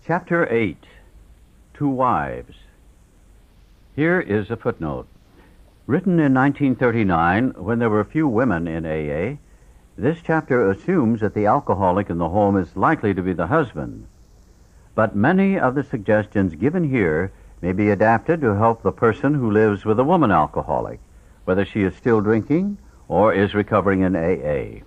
Chapter 8, Two Wives. Here is a footnote. Written in 1939, when there were few women in AA, this chapter assumes that the alcoholic in the home is likely to be the husband. But many of the suggestions given here may be adapted to help the person who lives with a woman alcoholic, whether she is still drinking or is recovering in AA.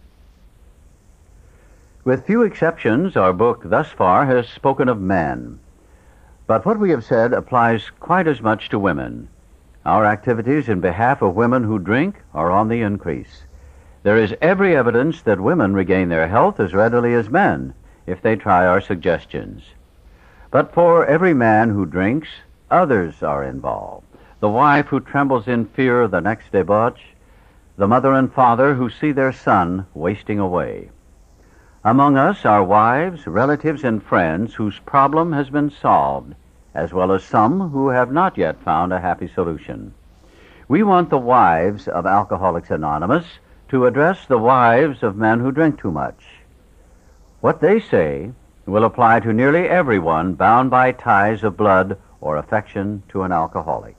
With few exceptions, our book thus far has spoken of men. But what we have said applies quite as much to women. Our activities in behalf of women who drink are on the increase. There is every evidence that women regain their health as readily as men if they try our suggestions. But for every man who drinks, others are involved. The wife who trembles in fear of the next debauch, the mother and father who see their son wasting away. Among us are wives, relatives, and friends whose problem has been solved, as well as some who have not yet found a happy solution. We want the wives of Alcoholics Anonymous to address the wives of men who drink too much. What they say will apply to nearly everyone bound by ties of blood or affection to an alcoholic.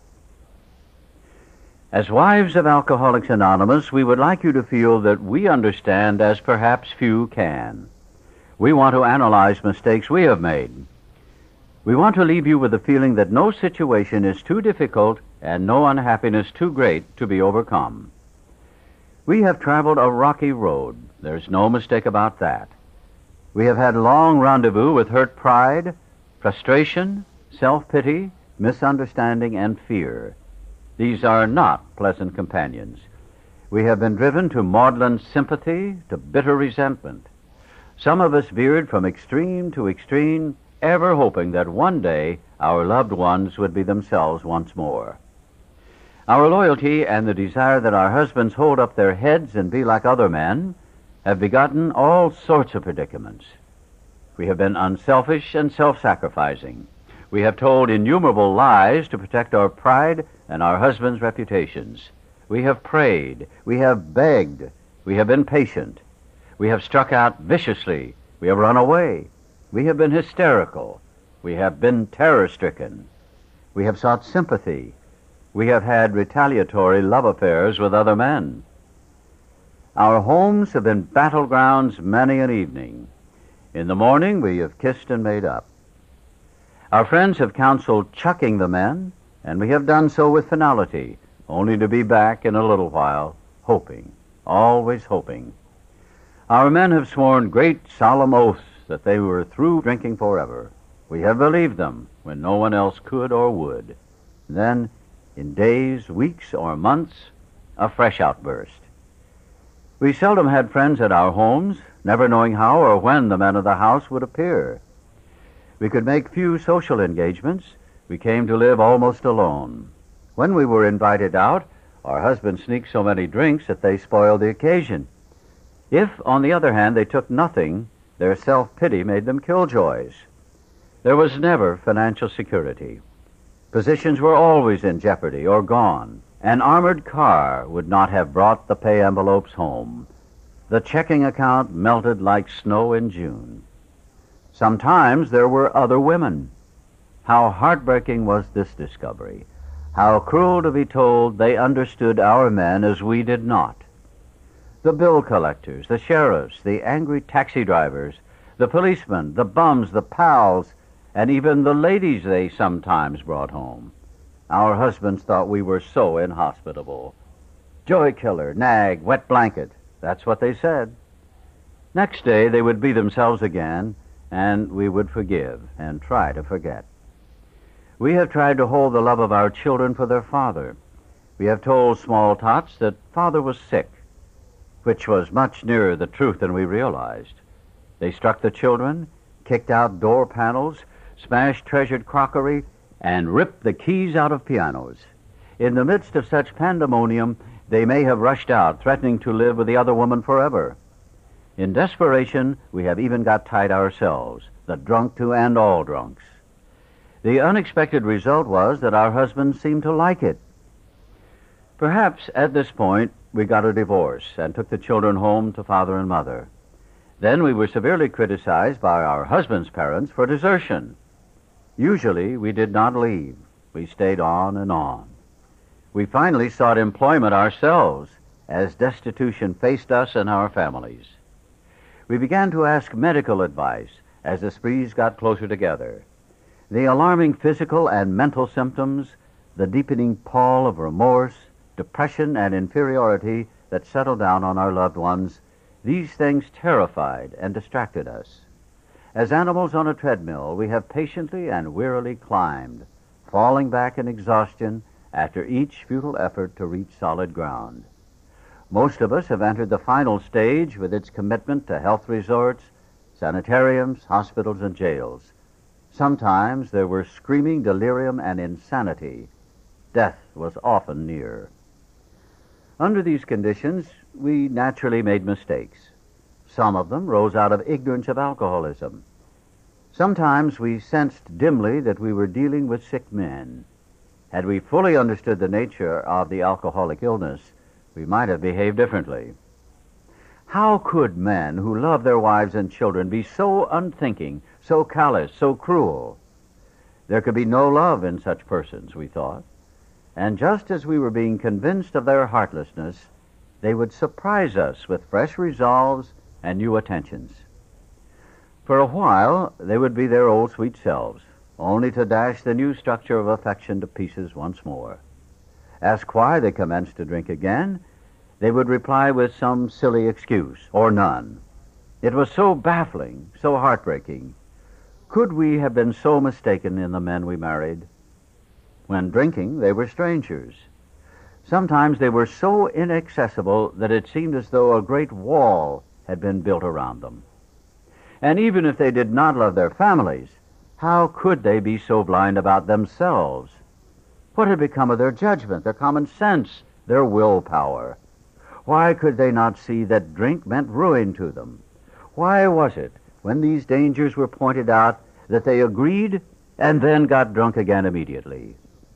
As wives of Alcoholics Anonymous, we would like you to feel that we understand as perhaps few can. We want to analyze mistakes we have made. We want to leave you with the feeling that no situation is too difficult and no unhappiness too great to be overcome. We have traveled a rocky road. There's no mistake about that. We have had long rendezvous with hurt pride, frustration, self-pity, misunderstanding, and fear. These are not pleasant companions. We have been driven to maudlin sympathy, to bitter resentment. Some of us veered from extreme to extreme, ever hoping that one day our loved ones would be themselves once more. Our loyalty and the desire that our husbands hold up their heads and be like other men have begotten all sorts of predicaments. We have been unselfish and self-sacrificing. We have told innumerable lies to protect our pride and our husbands' reputations. We have prayed. We have begged. We have been patient. We have struck out viciously. We have run away. We have been hysterical. We have been terror-stricken. We have sought sympathy. We have had retaliatory love affairs with other men. Our homes have been battlegrounds many an evening. In the morning, we have kissed and made up. Our friends have counseled chucking the men, and we have done so with finality, only to be back in a little while, hoping, always hoping. Our men have sworn great solemn oaths that they were through drinking forever. We have believed them when no one else could or would. Then, in days, weeks, or months, a fresh outburst. We seldom had friends at our homes, never knowing how or when the men of the house would appear. We could make few social engagements. We came to live almost alone. When we were invited out, our husbands sneaked so many drinks that they spoiled the occasion. If, on the other hand, they took nothing, their self-pity made them killjoys. There was never financial security. Positions were always in jeopardy or gone. An armored car would not have brought the pay envelopes home. The checking account melted like snow in June. Sometimes there were other women. How heartbreaking was this discovery. How cruel to be told they understood our men as we did not. The bill collectors, the sheriffs, the angry taxi drivers, the policemen, the bums, the pals, and even the ladies they sometimes brought home. Our husbands thought we were so inhospitable. Joy killer, nag, wet blanket. That's what they said. Next day they would be themselves again, and we would forgive and try to forget. We have tried to hold the love of our children for their father. We have told small tots that father was sick, which was much nearer the truth than we realized. They struck the children, kicked out door panels, smashed treasured crockery, and ripped the keys out of pianos. In the midst of such pandemonium, they may have rushed out, threatening to live with the other woman forever. In desperation, we have even got tied ourselves, the drunk to end all drunks. The unexpected result was that our husbands seemed to like it. Perhaps at this point we got a divorce and took the children home to father and mother. Then we were severely criticized by our husband's parents for desertion. Usually we did not leave. We stayed on and on. We finally sought employment ourselves as destitution faced us and our families. We began to ask medical advice as the sprees got closer together. The alarming physical and mental symptoms, the deepening pall of remorse, depression, and inferiority that settled down on our loved ones, these things terrified and distracted us. As animals on a treadmill, we have patiently and wearily climbed, falling back in exhaustion after each futile effort to reach solid ground. Most of us have entered the final stage with its commitment to health resorts, sanitariums, hospitals, and jails. Sometimes there were screaming delirium and insanity. Death was often near. Under these conditions, we naturally made mistakes. Some of them rose out of ignorance of alcoholism. Sometimes we sensed dimly that we were dealing with sick men. Had we fully understood the nature of the alcoholic illness, we might have behaved differently. How could men who love their wives and children be so unthinking, so callous, so cruel? There could be no love in such persons, we thought. And just as we were being convinced of their heartlessness, they would surprise us with fresh resolves and new attentions. For a while, they would be their old sweet selves, only to dash the new structure of affection to pieces once more. Asked why they commenced to drink again, they would reply with some silly excuse, or none. It was so baffling, so heartbreaking. Could we have been so mistaken in the men we married? When drinking, they were strangers. Sometimes they were so inaccessible that it seemed as though a great wall had been built around them. And even if they did not love their families, how could they be so blind about themselves? What had become of their judgment, their common sense, their willpower? Why could they not see that drink meant ruin to them? Why was it, when these dangers were pointed out, that they agreed and then got drunk again immediately?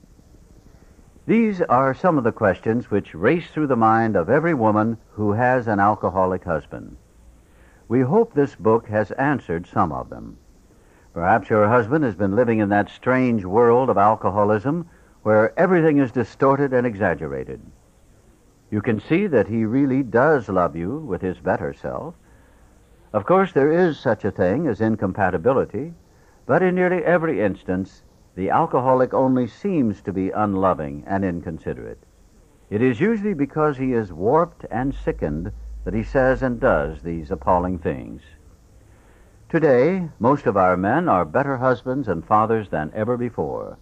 These are some of the questions which race through the mind of every woman who has an alcoholic husband. We hope this book has answered some of them. Perhaps your husband has been living in that strange world of alcoholism where everything is distorted and exaggerated. You can see that he really does love you with his better self. Of course, there is such a thing as incompatibility, but in nearly every instance, the alcoholic only seems to be unloving and inconsiderate. It is usually because he is warped and sickened that he says and does these appalling things. Today, most of our men are better husbands and fathers than ever before.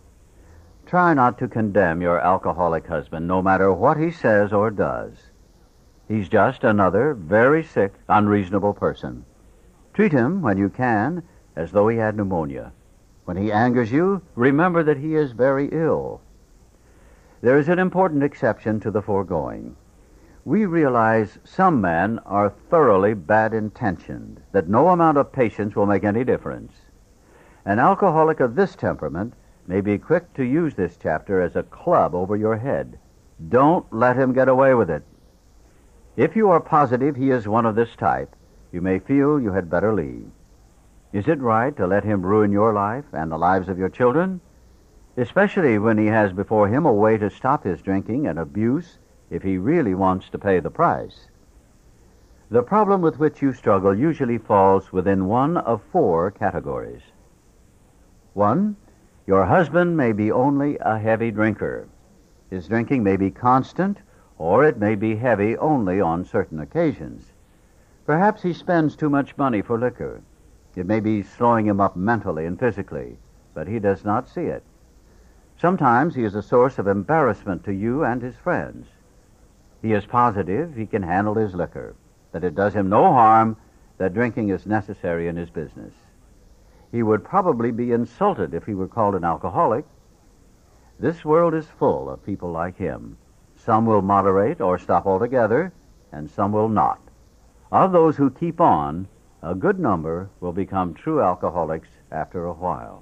Try not to condemn your alcoholic husband, no matter what he says or does. He's just another very sick, unreasonable person. Treat him, when you can, as though he had pneumonia. When he angers you, remember that he is very ill. There is an important exception to the foregoing. We realize some men are thoroughly bad-intentioned, that no amount of patience will make any difference. An alcoholic of this temperament may be quick to use this chapter as a club over your head. Don't let him get away with it. If you are positive he is one of this type, you may feel you had better leave. Is it right to let him ruin your life and the lives of your children? Especially when he has before him a way to stop his drinking and abuse if he really wants to pay the price. The problem with which you struggle usually falls within one of four categories. 1, your husband may be only a heavy drinker. His drinking may be constant, or it may be heavy only on certain occasions. Perhaps he spends too much money for liquor. It may be slowing him up mentally and physically, but he does not see it. Sometimes he is a source of embarrassment to you and his friends. He is positive he can handle his liquor, that it does him no harm, that drinking is necessary in his business. He would probably be insulted if he were called an alcoholic. This world is full of people like him. Some will moderate or stop altogether, and some will not. Of those who keep on, a good number will become true alcoholics after a while.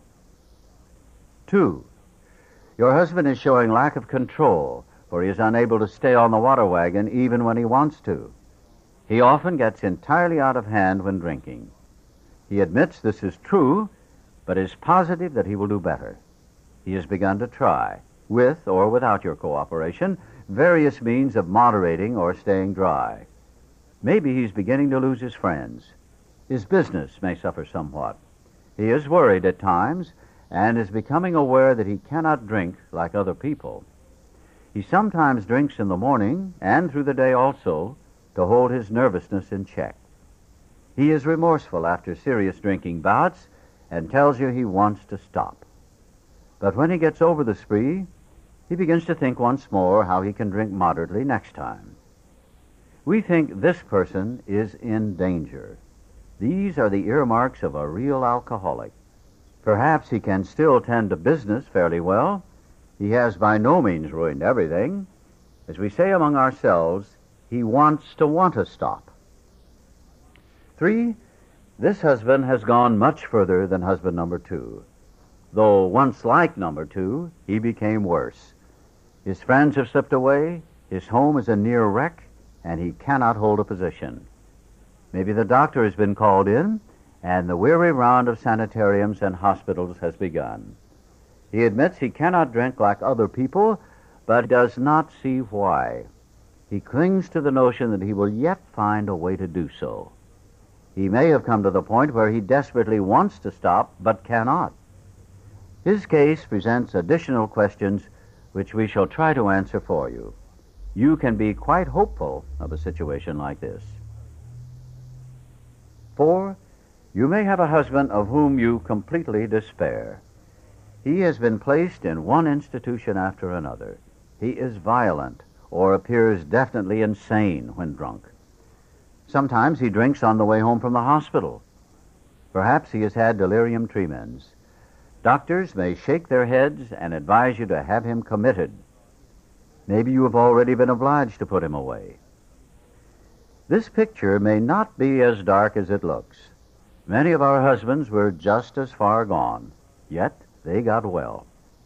2, your husband is showing lack of control, for he is unable to stay on the water wagon even when he wants to. He often gets entirely out of hand when drinking. He admits this is true, but is positive that he will do better. He has begun to try, with or without your cooperation, various means of moderating or staying dry. Maybe he's beginning to lose his friends. His business may suffer somewhat. He is worried at times and is becoming aware that he cannot drink like other people. He sometimes drinks in the morning and through the day also to hold his nervousness in check. He is remorseful after serious drinking bouts and tells you he wants to stop. But when he gets over the spree, he begins to think once more how he can drink moderately next time. We think this person is in danger. These are the earmarks of a real alcoholic. Perhaps he can still tend to business fairly well. He has by no means ruined everything. As we say among ourselves, he wants to stop. 3, this husband has gone much further than husband number 2. Though once like number 2, he became worse. His friends have slipped away, his home is a near wreck, and he cannot hold a position. Maybe the doctor has been called in, and the weary round of sanitariums and hospitals has begun. He admits he cannot drink like other people, but does not see why. He clings to the notion that he will yet find a way to do so. He may have come to the point where he desperately wants to stop, but cannot. His case presents additional questions which we shall try to answer for you. You can be quite hopeful of a situation like this. 4, you may have a husband of whom you completely despair. He has been placed in one institution after another. He is violent or appears definitely insane when drunk. Sometimes he drinks on the way home from the hospital. Perhaps he has had delirium tremens. Doctors may shake their heads and advise you to have him committed. Maybe you have already been obliged to put him away. This picture may not be as dark as it looks. Many of our husbands were just as far gone, yet they got well.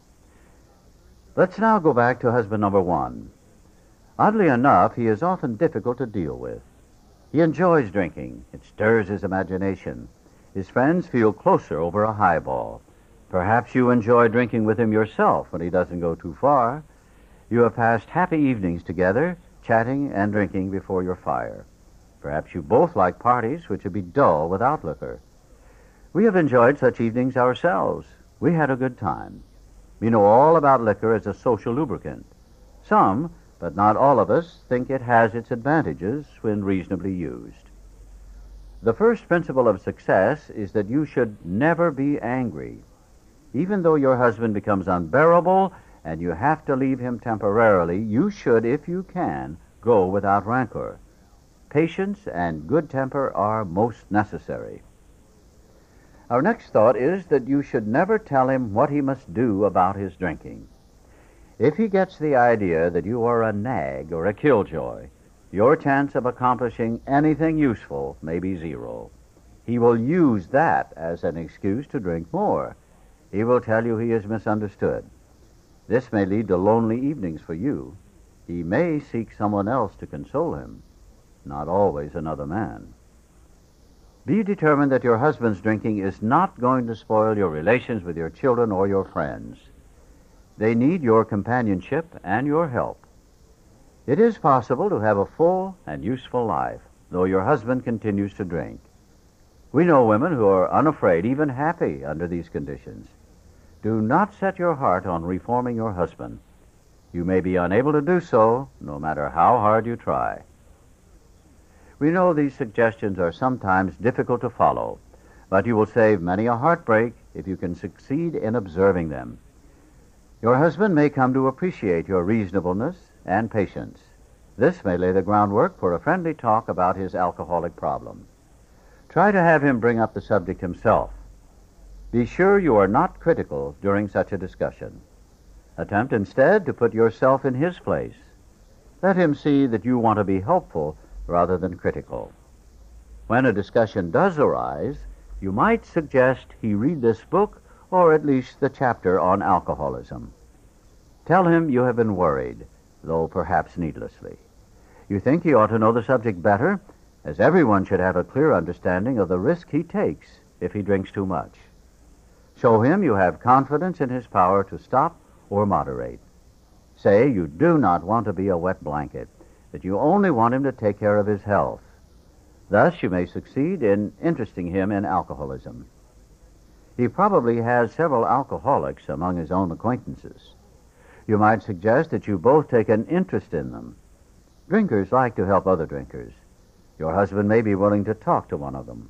Let's now go back to husband number 1. Oddly enough, he is often difficult to deal with. He enjoys drinking. It stirs his imagination. His friends feel closer over a highball. Perhaps you enjoy drinking with him yourself when he doesn't go too far. You have passed happy evenings together, chatting and drinking before your fire. Perhaps you both like parties which would be dull without liquor. We have enjoyed such evenings ourselves. We had a good time. We know all about liquor as a social lubricant. Some, but not all of us, think it has its advantages when reasonably used. The first principle of success is that you should never be angry. Even though your husband becomes unbearable and you have to leave him temporarily, you should, if you can, go without rancor. Patience and good temper are most necessary. Our next thought is that you should never tell him what he must do about his drinking. If he gets the idea that you are a nag or a killjoy, your chance of accomplishing anything useful may be 0. He will use that as an excuse to drink more. He will tell you he is misunderstood. This may lead to lonely evenings for you. He may seek someone else to console him, not always another man. Be determined that your husband's drinking is not going to spoil your relations with your children or your friends. They need your companionship and your help. It is possible to have a full and useful life, though your husband continues to drink. We know women who are unafraid, even happy, under these conditions. Do not set your heart on reforming your husband. You may be unable to do so, no matter how hard you try. We know these suggestions are sometimes difficult to follow, but you will save many a heartbreak if you can succeed in observing them. Your husband may come to appreciate your reasonableness and patience. This may lay the groundwork for a friendly talk about his alcoholic problem. Try to have him bring up the subject himself. Be sure you are not critical during such a discussion. Attempt instead to put yourself in his place. Let him see that you want to be helpful rather than critical. When a discussion does arise, you might suggest he read this book or at least the chapter on alcoholism. Tell him you have been worried, though perhaps needlessly. You think he ought to know the subject better, as everyone should have a clear understanding of the risk he takes if he drinks too much. Show him you have confidence in his power to stop or moderate. Say you do not want to be a wet blanket, that you only want him to take care of his health. Thus, you may succeed in interesting him in alcoholism. He probably has several alcoholics among his own acquaintances. You might suggest that you both take an interest in them. Drinkers like to help other drinkers. Your husband may be willing to talk to one of them.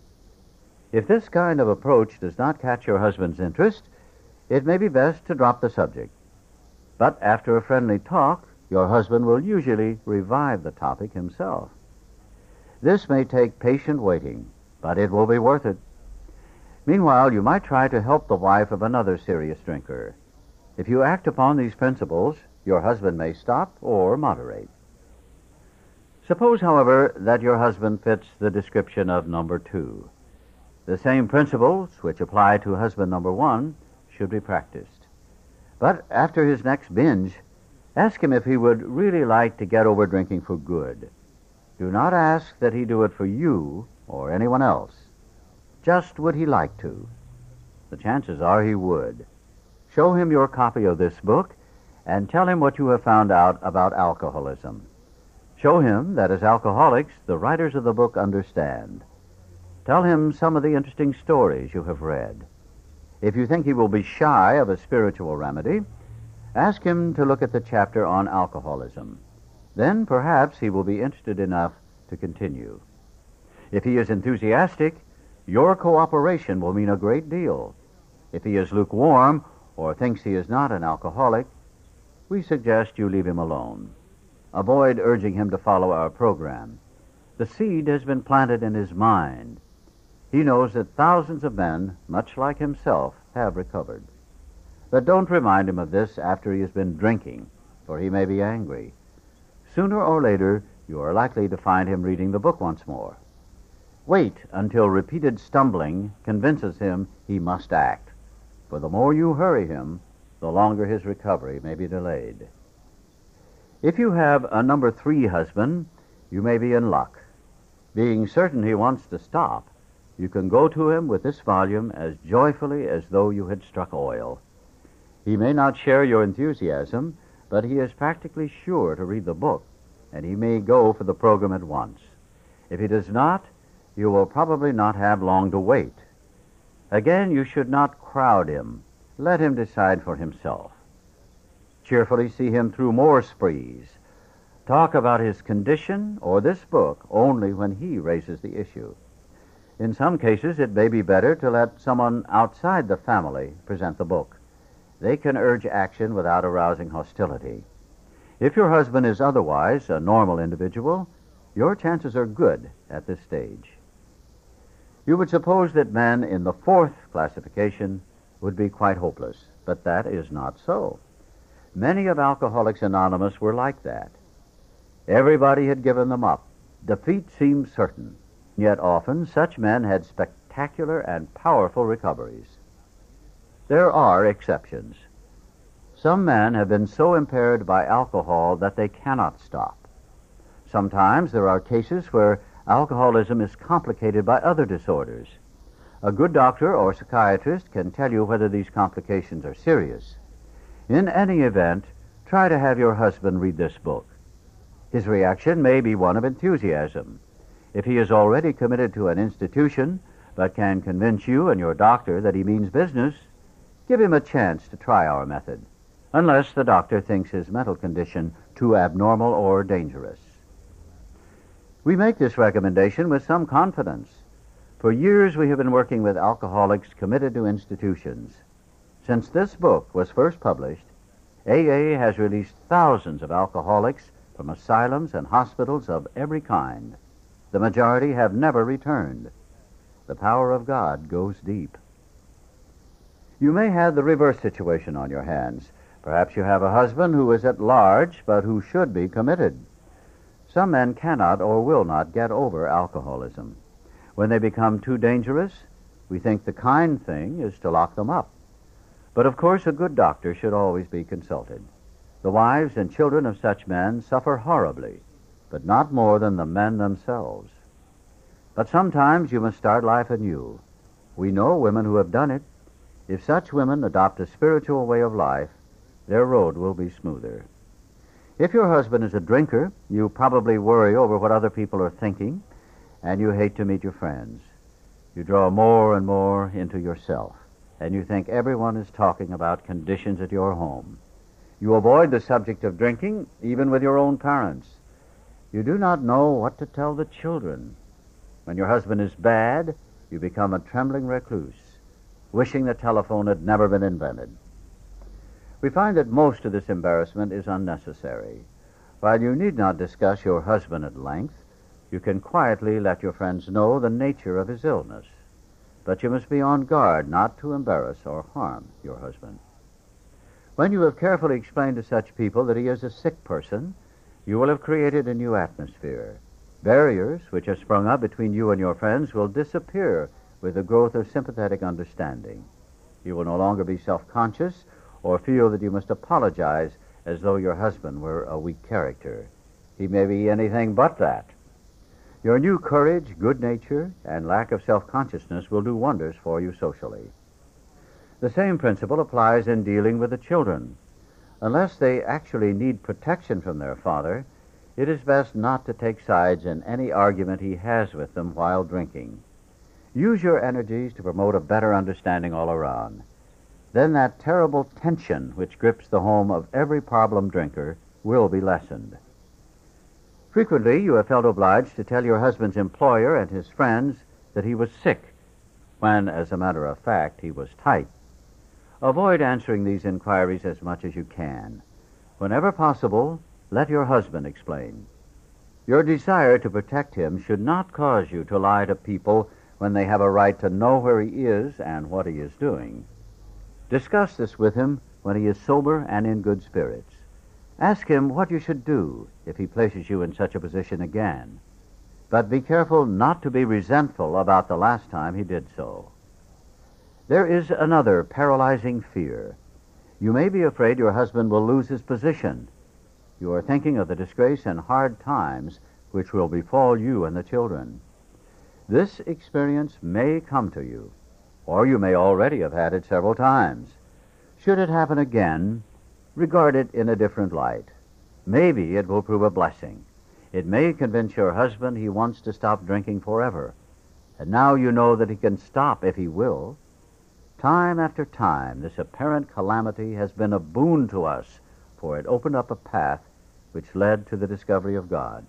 If this kind of approach does not catch your husband's interest, it may be best to drop the subject. But after a friendly talk, your husband will usually revive the topic himself. This may take patient waiting, but it will be worth it. Meanwhile, you might try to help the wife of another serious drinker. If you act upon these principles, your husband may stop or moderate. Suppose, however, that your husband fits the description of number 2. The same principles which apply to husband number 1 should be practiced. But after his next binge, ask him if he would really like to get over drinking for good. Do not ask that he do it for you or anyone else. Just would he like to? The chances are he would. Show him your copy of this book and tell him what you have found out about alcoholism. Show him that as alcoholics, the writers of the book understand. Tell him some of the interesting stories you have read. If you think he will be shy of a spiritual remedy, ask him to look at the chapter on alcoholism. Then perhaps he will be interested enough to continue. If he is enthusiastic, your cooperation will mean a great deal. If he is lukewarm or thinks he is not an alcoholic, we suggest you leave him alone. Avoid urging him to follow our program. The seed has been planted in his mind. He knows that thousands of men, much like himself, have recovered. But don't remind him of this after he has been drinking, for he may be angry. Sooner or later, you are likely to find him reading the book once more. Wait until repeated stumbling convinces him he must act, for the more you hurry him, the longer his recovery may be delayed. If you have a number 3 husband, you may be in luck. Being certain he wants to stop, you can go to him with this volume as joyfully as though you had struck oil. He may not share your enthusiasm, but he is practically sure to read the book, and he may go for the program at once. If he does not, you will probably not have long to wait. Again, you should not crowd him. Let him decide for himself. Cheerfully see him through more sprees. Talk about his condition or this book only when he raises the issue. In some cases, it may be better to let someone outside the family present the book. They can urge action without arousing hostility. If your husband is otherwise a normal individual, your chances are good at this stage. You would suppose that men in the 4th classification would be quite hopeless, but that is not so. Many of Alcoholics Anonymous were like that. Everybody had given them up. Defeat seemed certain, yet often such men had spectacular and powerful recoveries. There are exceptions. Some men have been so impaired by alcohol that they cannot stop. Sometimes there are cases where alcoholism is complicated by other disorders. A good doctor or psychiatrist can tell you whether these complications are serious. In any event, try to have your husband read this book. His reaction may be one of enthusiasm. If he is already committed to an institution, but can convince you and your doctor that he means business, give him a chance to try our method, unless the doctor thinks his mental condition too abnormal or dangerous. We make this recommendation with some confidence. For years we have been working with alcoholics committed to institutions. Since this book was first published, AA has released thousands of alcoholics from asylums and hospitals of every kind. The majority have never returned. The power of God goes deep. You may have the reverse situation on your hands. Perhaps you have a husband who is at large, but who should be committed. Some men cannot or will not get over alcoholism. When they become too dangerous, we think the kind thing is to lock them up. But of course, a good doctor should always be consulted. The wives and children of such men suffer horribly, but not more than the men themselves. But sometimes you must start life anew. We know women who have done it. If such women adopt a spiritual way of life, their road will be smoother. If your husband is a drinker, you probably worry over what other people are thinking, and you hate to meet your friends. You draw more and more into yourself, and you think everyone is talking about conditions at your home. You avoid the subject of drinking, even with your own parents. You do not know what to tell the children. When your husband is bad, you become a trembling recluse, wishing the telephone had never been invented. We find that most of this embarrassment is unnecessary. While you need not discuss your husband at length, you can quietly let your friends know the nature of his illness. But you must be on guard not to embarrass or harm your husband. When you have carefully explained to such people that he is a sick person, you will have created a new atmosphere. Barriers which have sprung up between you and your friends will disappear with the growth of sympathetic understanding. You will no longer be self-conscious or feel that you must apologize as though your husband were a weak character. He may be anything but that. Your new courage, good nature, and lack of self-consciousness will do wonders for you socially. The same principle applies in dealing with the children. Unless they actually need protection from their father, it is best not to take sides in any argument he has with them while drinking. Use your energies to promote a better understanding all around. Then that terrible tension which grips the home of every problem drinker will be lessened. Frequently, you have felt obliged to tell your husband's employer and his friends that he was sick, when, as a matter of fact, he was tight. Avoid answering these inquiries as much as you can. Whenever possible, let your husband explain. Your desire to protect him should not cause you to lie to people when they have a right to know where he is and what he is doing. Discuss this with him when he is sober and in good spirits. Ask him what you should do if he places you in such a position again. But be careful not to be resentful about the last time he did so. There is another paralyzing fear. You may be afraid your husband will lose his position. You are thinking of the disgrace and hard times which will befall you and the children. This experience may come to you, or you may already have had it several times. Should it happen again, regard it in a different light. Maybe it will prove a blessing. It may convince your husband he wants to stop drinking forever, and now you know that he can stop if he will. Time after time, this apparent calamity has been a boon to us, for it opened up a path which led to the discovery of God.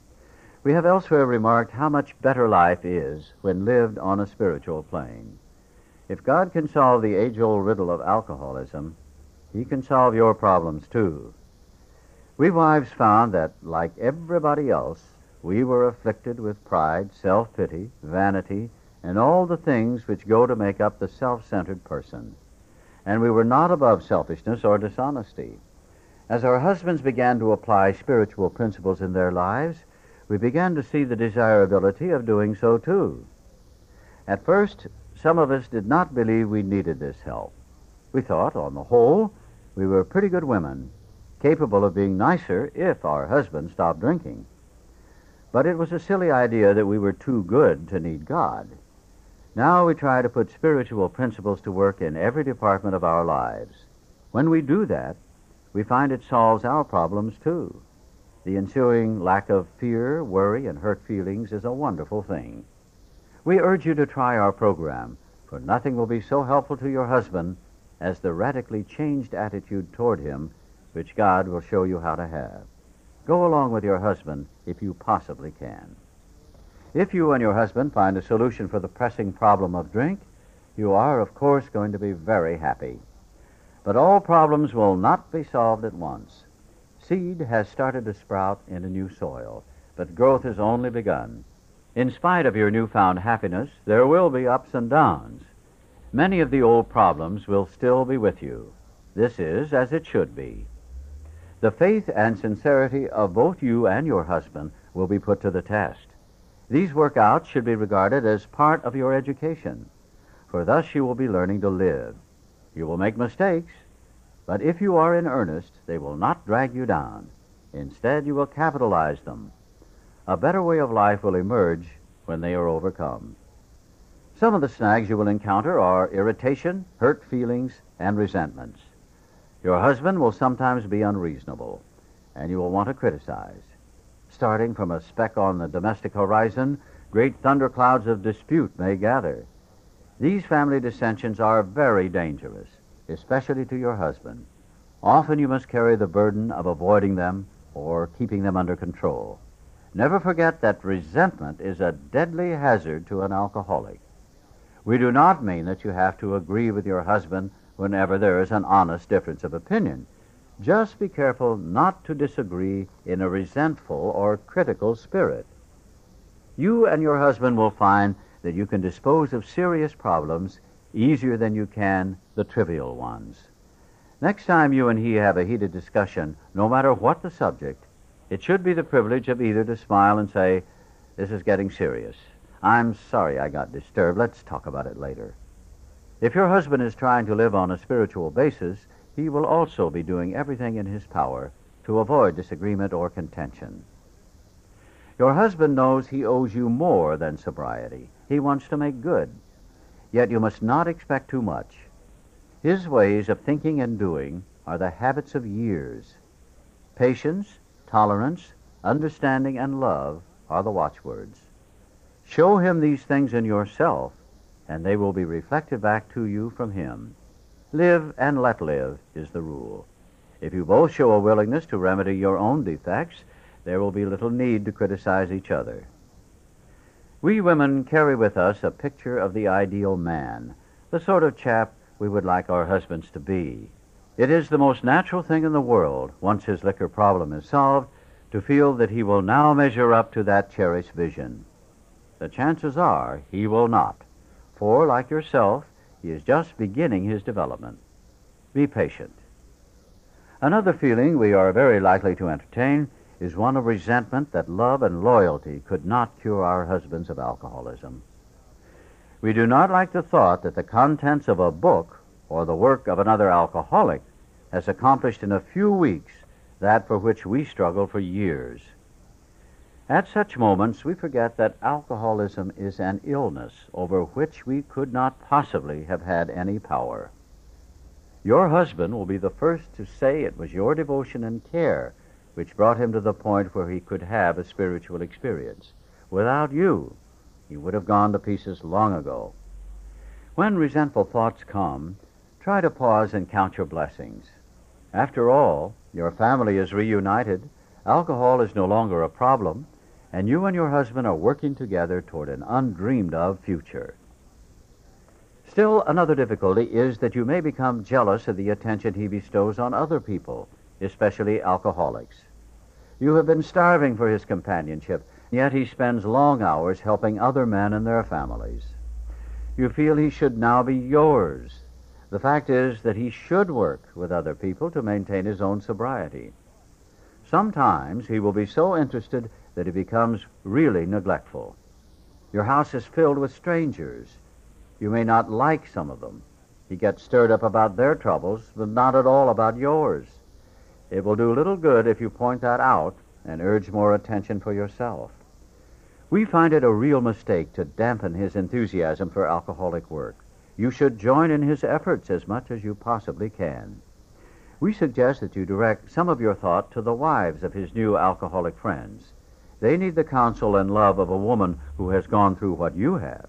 We have elsewhere remarked how much better life is when lived on a spiritual plane. If God can solve the age-old riddle of alcoholism, he can solve your problems too. We wives found that, like everybody else, we were afflicted with pride, self-pity, vanity, and all the things which go to make up the self-centered person. And we were not above selfishness or dishonesty. As our husbands began to apply spiritual principles in their lives, we began to see the desirability of doing so too. At first, some of us did not believe we needed this help. We thought, on the whole, we were pretty good women, capable of being nicer if our husbands stopped drinking. But it was a silly idea that we were too good to need God. Now we try to put spiritual principles to work in every department of our lives. When we do that, we find it solves our problems too. The ensuing lack of fear, worry, and hurt feelings is a wonderful thing. We urge you to try our program, for nothing will be so helpful to your husband as the radically changed attitude toward him which God will show you how to have. Go along with your husband if you possibly can. If you and your husband find a solution for the pressing problem of drink, you are, of course, going to be very happy. But all problems will not be solved at once. Seed has started to sprout in a new soil, but growth has only begun. In spite of your newfound happiness, there will be ups and downs. Many of the old problems will still be with you. This is as it should be. The faith and sincerity of both you and your husband will be put to the test. These workouts should be regarded as part of your education, for thus you will be learning to live. You will make mistakes, but if you are in earnest, they will not drag you down. Instead, you will capitalize them. A better way of life will emerge when they are overcome. Some of the snags you will encounter are irritation, hurt feelings, and resentments. Your husband will sometimes be unreasonable, and you will want to criticize. Starting from a speck on the domestic horizon, great thunderclouds of dispute may gather. These family dissensions are very dangerous, especially to your husband. Often you must carry the burden of avoiding them or keeping them under control. Never forget that resentment is a deadly hazard to an alcoholic. We do not mean that you have to agree with your husband whenever there is an honest difference of opinion. Just be careful not to disagree in a resentful or critical spirit. You and your husband will find that you can dispose of serious problems easier than you can the trivial ones. Next time you and he have a heated discussion, no matter what the subject, it should be the privilege of either to smile and say, "This is getting serious. I'm sorry I got disturbed. Let's talk about it later." If your husband is trying to live on a spiritual basis, he will also be doing everything in his power to avoid disagreement or contention. Your husband knows he owes you more than sobriety. He wants to make good. Yet you must not expect too much. His ways of thinking and doing are the habits of years. Patience, tolerance, understanding, and love are the watchwords. Show him these things in yourself, and they will be reflected back to you from him. Live and let live is the rule. If you both show a willingness to remedy your own defects, there will be little need to criticize each other. We women carry with us a picture of the ideal man, the sort of chap we would like our husbands to be. It is the most natural thing in the world, once his liquor problem is solved, to feel that he will now measure up to that cherished vision. The chances are he will not, for, like yourself, he is just beginning his development. Be patient. Another feeling we are very likely to entertain is one of resentment that love and loyalty could not cure our husbands of alcoholism. We do not like the thought that the contents of a book or the work of another alcoholic has accomplished in a few weeks that for which we struggle for years. At such moments, we forget that alcoholism is an illness over which we could not possibly have had any power. Your husband will be the first to say it was your devotion and care which brought him to the point where he could have a spiritual experience. Without you, he would have gone to pieces long ago. When resentful thoughts come, try to pause and count your blessings. After all, your family is reunited, alcohol is no longer a problem, and you and your husband are working together toward an undreamed-of future. Still, another difficulty is that you may become jealous of the attention he bestows on other people, especially alcoholics. You have been starving for his companionship, yet he spends long hours helping other men and their families. You feel he should now be yours. The fact is that he should work with other people to maintain his own sobriety. Sometimes he will be so interested that he becomes really neglectful. Your house is filled with strangers. You may not like some of them. He gets stirred up about their troubles, but not at all about yours. It will do little good if you point that out and urge more attention for yourself. We find it a real mistake to dampen his enthusiasm for alcoholic work. You should join in his efforts as much as you possibly can. We suggest that you direct some of your thought to the wives of his new alcoholic friends. They need the counsel and love of a woman who has gone through what you have.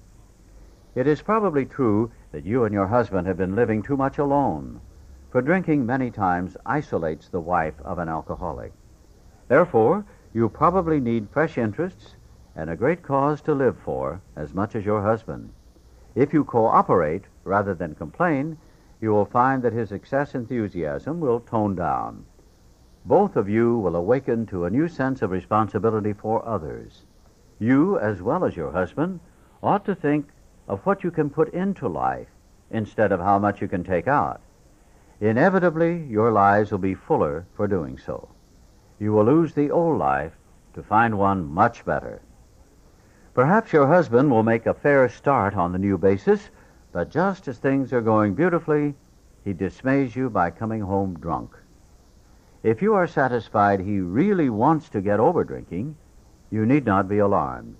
It is probably true that you and your husband have been living too much alone, for drinking many times isolates the wife of an alcoholic. Therefore, you probably need fresh interests and a great cause to live for as much as your husband. If you cooperate rather than complain, you will find that his excess enthusiasm will tone down. Both of you will awaken to a new sense of responsibility for others. You, as well as your husband, ought to think of what you can put into life instead of how much you can take out. Inevitably, your lives will be fuller for doing so. You will lose the old life to find one much better. Perhaps your husband will make a fair start on the new basis, but just as things are going beautifully, he dismays you by coming home drunk. If you are satisfied he really wants to get over drinking, you need not be alarmed.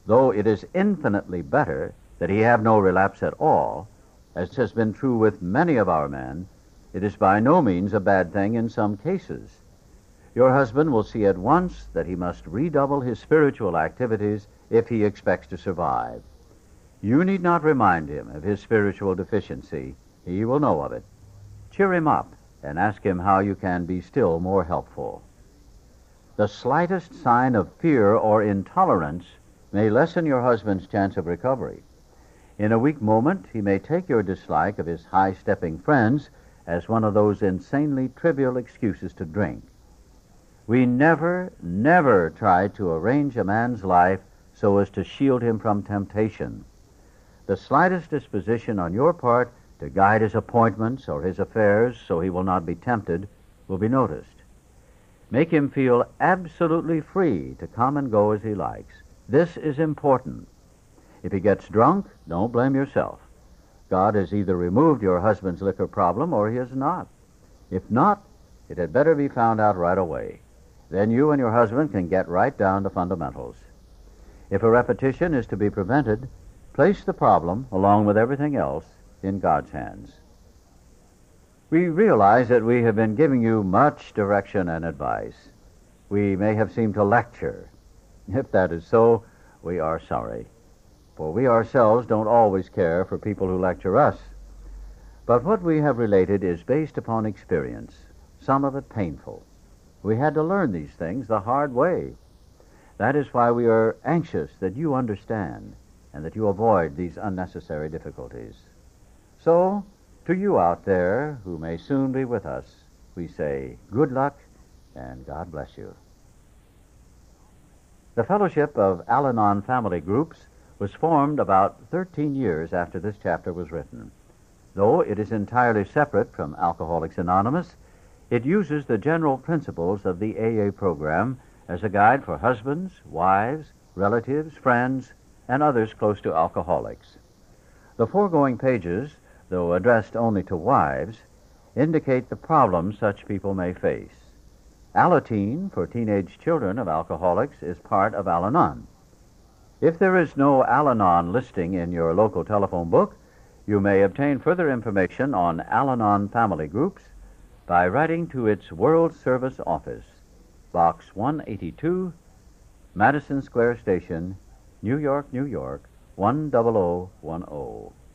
Though it is infinitely better that he have no relapse at all, as has been true with many of our men, it is by no means a bad thing in some cases. Your husband will see at once that he must redouble his spiritual activities if he expects to survive. You need not remind him of his spiritual deficiency. He will know of it. Cheer him up and ask him how you can be still more helpful. The slightest sign of fear or intolerance may lessen your husband's chance of recovery. In a weak moment, he may take your dislike of his high-stepping friends as one of those insanely trivial excuses to drink. We never try to arrange a man's life so as to shield him from temptation. The slightest disposition on your part to guide his appointments or his affairs so he will not be tempted will be noticed. Make him feel absolutely free to come and go as he likes. This is important. If he gets drunk, don't blame yourself. God has either removed your husband's liquor problem or he has not. If not, it had better be found out right away. Then you and your husband can get right down to fundamentals. If a repetition is to be prevented, place the problem, along with everything else, in God's hands. We realize that we have been giving you much direction and advice. We may have seemed to lecture. If that is so, we are sorry, for we ourselves don't always care for people who lecture us. But what we have related is based upon experience, some of it painful. We had to learn these things the hard way. That is why we are anxious that you understand and that you avoid these unnecessary difficulties. So, to you out there who may soon be with us, we say good luck and God bless you. The Fellowship of Al-Anon Family Groups was formed about 13 years after this chapter was written. Though it is entirely separate from Alcoholics Anonymous, it uses the general principles of the AA program as a guide for husbands, wives, relatives, friends, and others close to alcoholics. The foregoing pages, though addressed only to wives, indicate the problems such people may face. Alateen, for teenage children of alcoholics, is part of Al-Anon. If there is no Al-Anon listing in your local telephone book, you may obtain further information on Al-Anon family groups by writing to its World Service Office, Box 182, Madison Square Station, New York, New York, 10010.